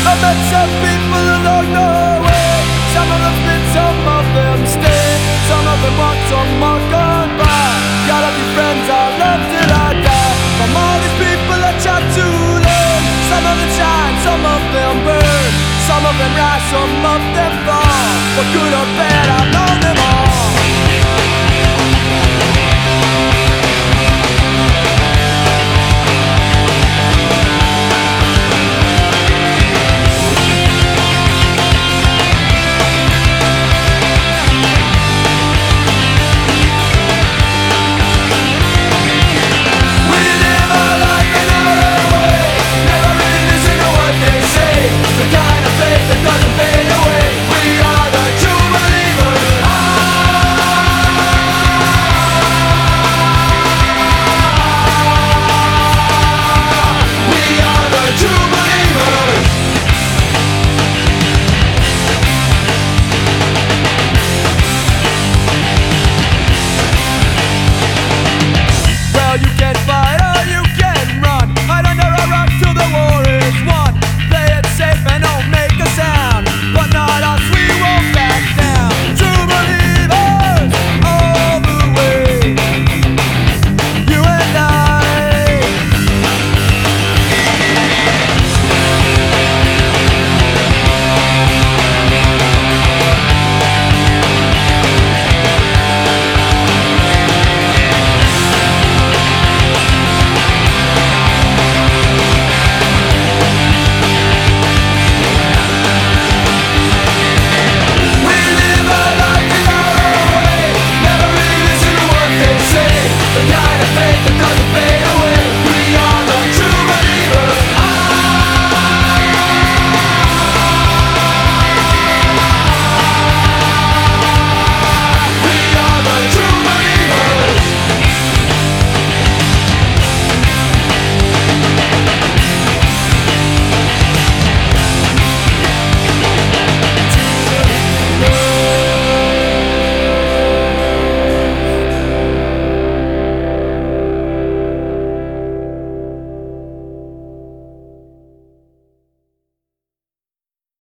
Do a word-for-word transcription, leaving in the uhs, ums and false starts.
I met some people along the way. Some of them spit, some of them stay. Some of them want some more goodbye. Gotta be friends, I love till I die. From all these people I try to learn. Some of them shine, some of them burn. Some of them rise, some of them fall. For good or bad,